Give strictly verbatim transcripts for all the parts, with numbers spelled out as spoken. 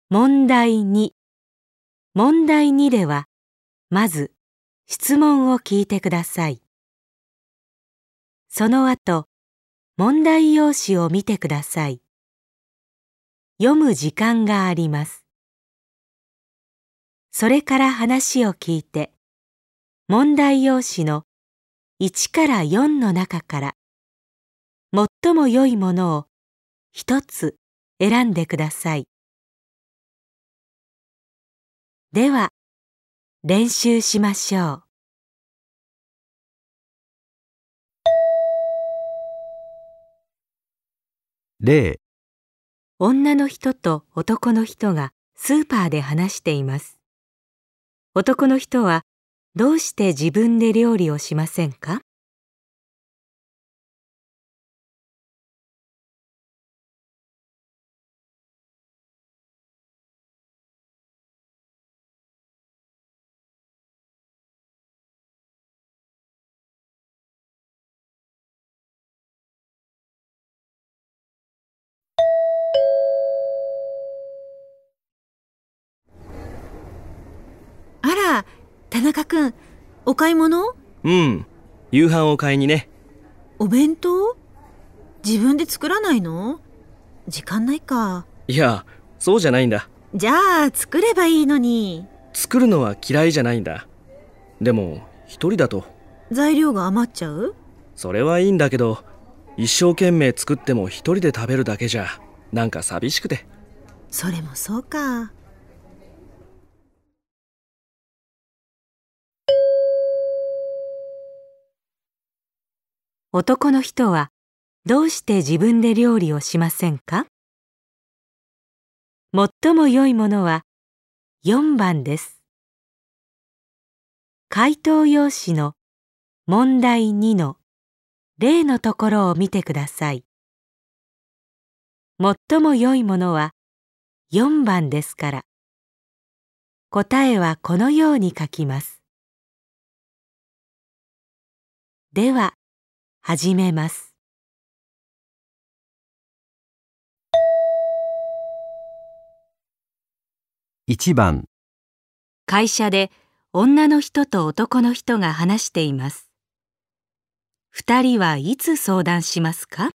問題に。問題にでは、まず質問を聞いてください。その後、問題用紙を見てください。読む時間があります。それから話を聞いて、問題用紙のいちからよんの中から、最も良いものを一つ選んでください。では、練習しましょう。 例、 女の人と男の人がスーパーで話しています。男の人はどうして自分で料理をしませんか？ あら、田中くん、お買い物？ うん、夕飯を買いにね。 お弁当？自分で作らないの？時間ないか。 いや、そうじゃないんだ。 じゃあ作ればいいのに。 作るのは嫌いじゃないんだ。でも一人だと材料が余っちゃう？ それはいいんだけど、一生懸命作っても一人で食べるだけじゃなんか寂しくて。 それもそうか。 男の人はどうして自分で料理をしませんか？最も良いものはよんばんです。回答用紙の問題にの例のところを見てください。最も良いものはよんばんですから、答えはこのように書きます。では、始めます。 いちばん、 会社で女の人と男の人が話しています。二人はいつ相談しますか？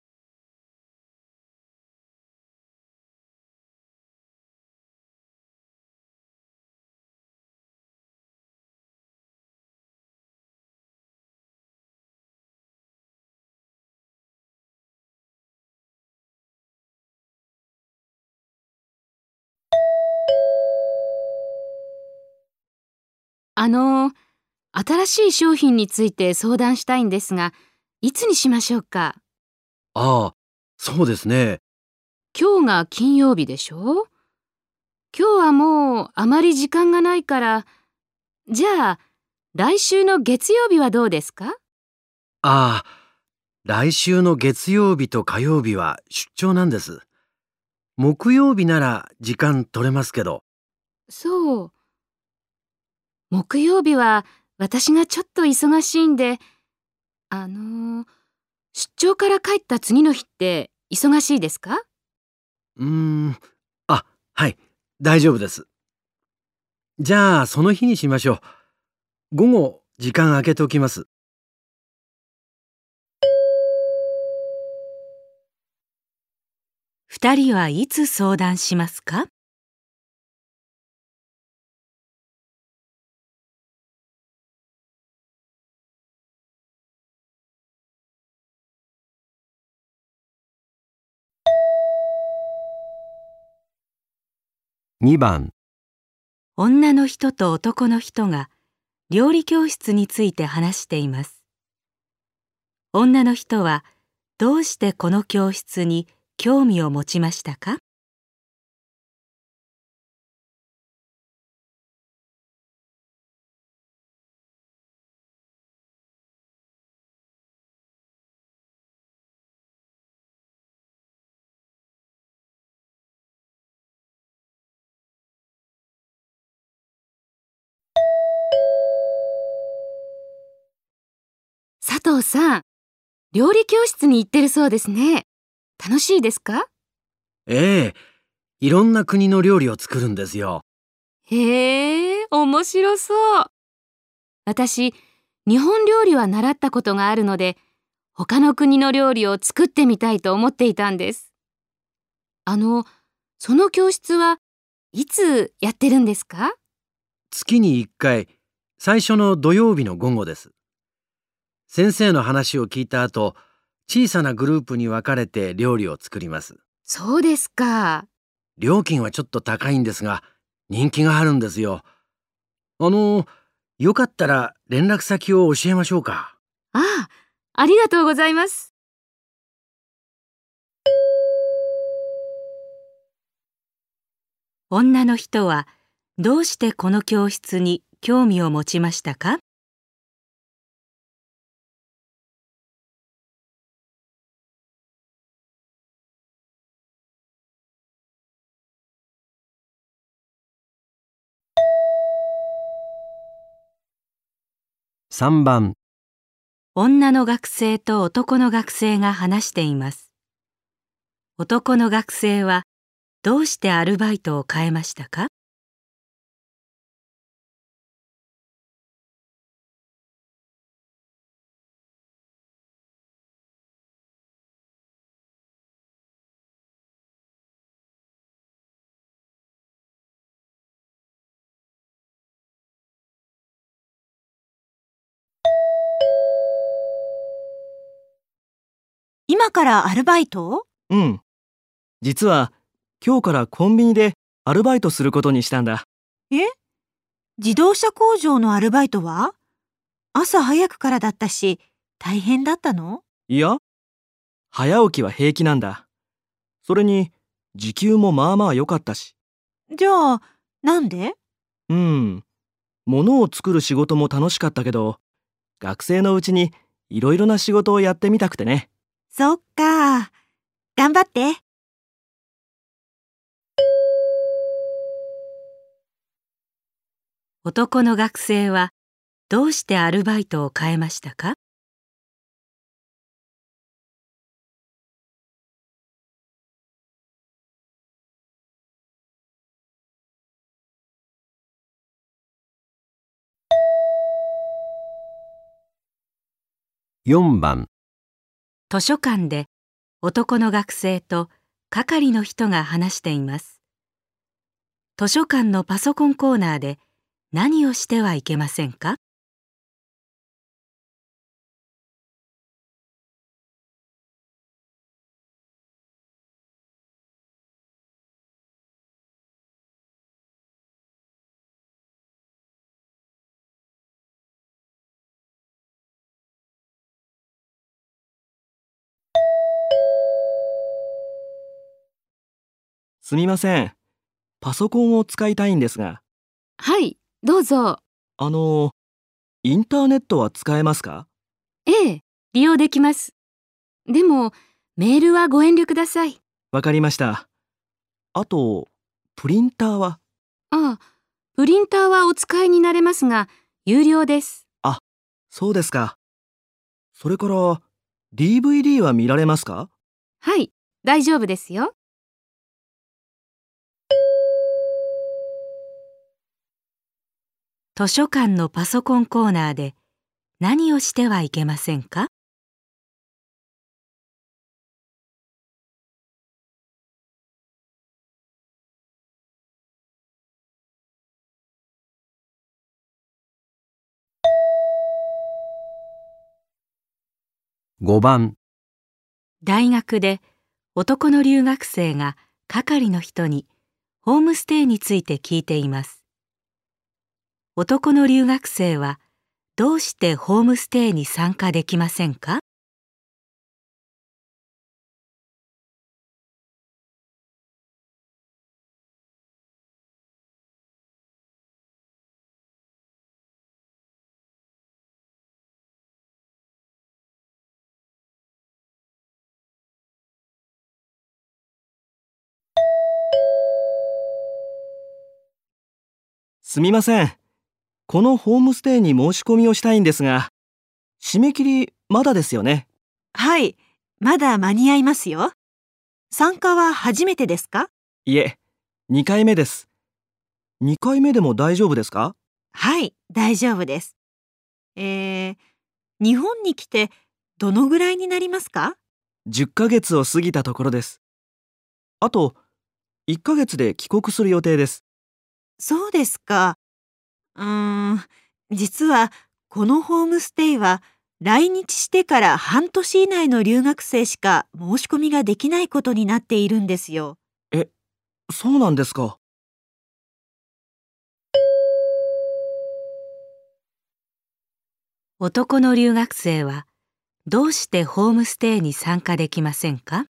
あの、新しい商品について相談したいんですが、いつにしましょうか？ ああ、そうですね。 今日が金曜日でしょ？今日はもうあまり時間がないから、じゃあ来週の月曜日はどうですか？ ああ、来週の月曜日と火曜日は出張なんです。木曜日なら時間取れますけど。 そう。木曜日は私がちょっと忙しいんで、あの、出張から帰った次の日って忙しいですか？ うーん、あ、はい、大丈夫です。じゃあその日にしましょう。午後時間空けておきます。 二人はいつ相談しますか？ にばん、 女の人と男の人が料理教室について話しています。女の人はどうしてこの教室に興味を持ちましたか？ 佐藤さん、料理教室に行ってるそうですね。楽しいですか？ ええ、 いろんな国の料理を作るんですよ。 へえ、面白そう。私、日本料理は習ったことがあるので、他の国の料理を作ってみたいと思っていたんです。あの、その教室はいつやってるんですか？ 月にいっかい、最初の土曜日の午後です。先生の話を聞いた後、小さなグループに分かれて料理を作ります。 そうですか。 料金はちょっと高いんですが、人気があるんですよ。あの、よかったら連絡先を教えましょうか。 ああ、ありがとうございます。 女の人はどうしてこの教室に興味を持ちましたか？ さんばん。 女の学生と男の学生が話しています。男の学生はどうしてアルバイトを変えましたか？ 今からアルバイト？ うん。実は今日からコンビニでアルバイトすることにしたんだ。 え？自動車工場のアルバイトは？朝早くからだったし、大変だったの？ いや、早起きは平気なんだ。それに時給もまあまあ良かったし。 じゃあ、なんで？ うん。物を作る仕事も楽しかったけど、学生のうちにいろいろな仕事をやってみたくてね。 そっか。頑張って。 男の学生はどうしてアルバイトを変えましたか？ よんばん。 図書館で男の学生と係の人が話しています。図書館のパソコンコーナーで何をしてはいけませんか？ すみません。パソコンを使いたいんですが。 はい、どうぞ。 あの、インターネットは使えますか？ ええ、利用できます。でも、メールはご遠慮ください。 わかりました。あと、プリンターは？ ああ、プリンターはお使いになれますが、有料です。 あ、そうですか。それから、ディーブイディー は見られますか？ はい、大丈夫ですよ。 図書館のパソコンコーナーで何をしてはいけませんか？ ごばん。 大学で男の留学生が係の人にホームステイについて聞いています。男の留学生はどうしてホームステイに参加できませんか？ すみません。このホームステイに申し込みをしたいんですが、締め切りまだですよね。 はい、まだ間に合いますよ。参加は初めてですか？ いえ、 にかいめです。にかいめでも大丈夫ですか？ はい、大丈夫です。えー、日本に来てどのぐらいになりますか？ じゅっかげつを過ぎたところです。あといっかげつで帰国する予定です。 そうですか。うーん、実はこのホームステイは来日してから半年以内の留学生しか申し込みができないことになっているんですよ。 え、そうなんですか。 男の留学生はどうしてホームステイに参加できませんか？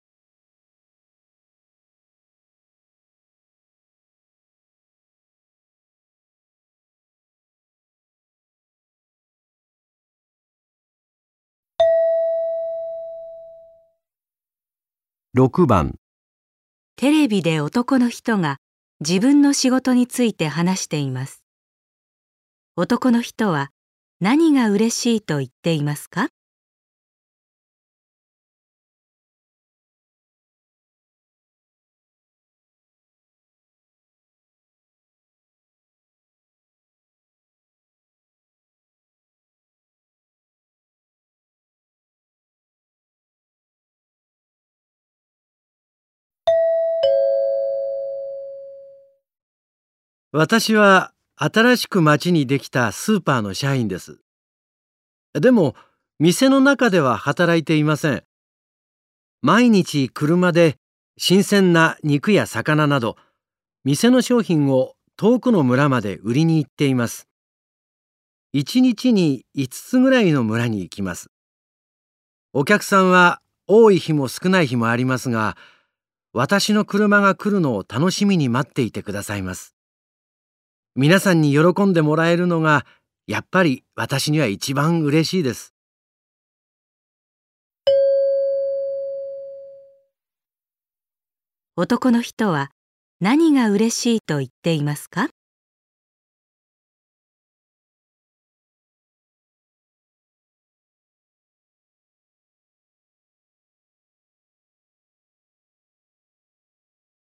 ろくばん。 テレビで男の人が自分の仕事について話しています。男の人は何が嬉しいと言っていますか？ 私は新しく町にできたスーパーの社員です。でも、店の中では働いていません。毎日車で新鮮な肉や魚など、店の商品を遠くの村まで売りに行っています。一日にいつつぐらいの村に行きます。お客さんは多い日も少ない日もありますが、私の車が来るのを楽しみに待っていてくださいます。皆さんに喜んでもらえるのが、やっぱり私には一番嬉しいです。 男の人は何が嬉しいと言っていますか？